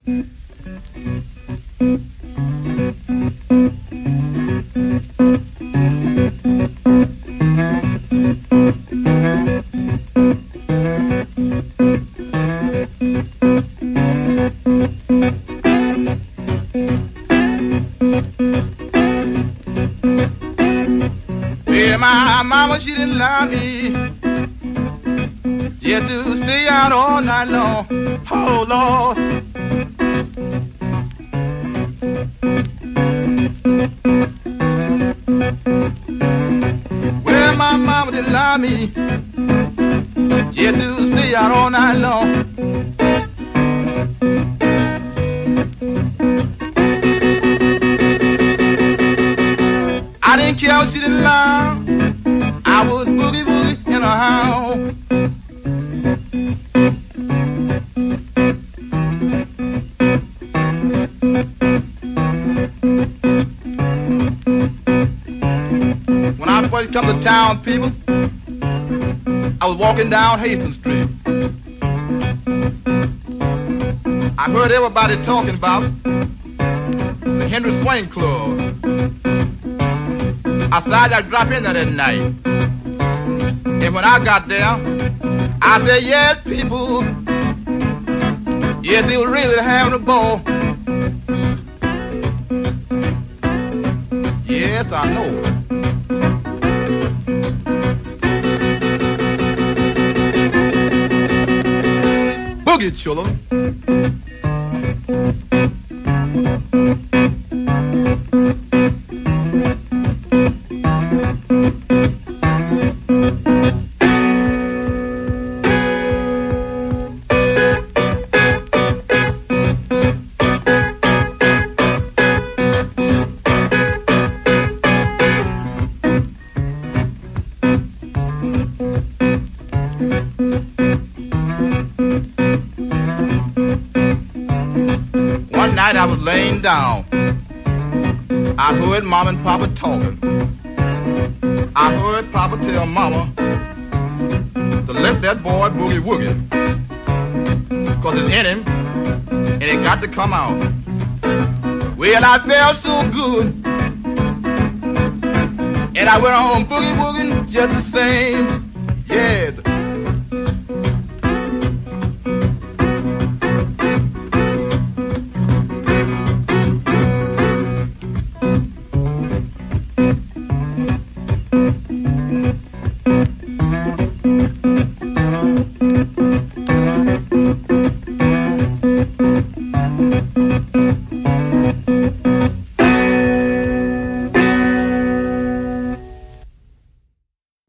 Yeah, my mama, she didn't love me. She had to stay out all night long. Oh, Lord. Well, my mama didn't love me. She had to stay out all night long. I didn't care if she didn't lie. I would boogie woogie in her house. When I first come to town, people, I was walking down Hastings Street. I heard everybody talking about the Henry Swain Club. I said I'd drop in there that night. And when I got there, I said, yes, people, yes, they were really having a ball. Yes, I know. Boogie, children. One night I was laying down. I heard Mom and Papa talking. I heard Papa tell Mama to let that boy boogie woogie, 'cause it's in him and it got to come out. Well, I felt so good, and I went on boogie wooging just the same. Yes.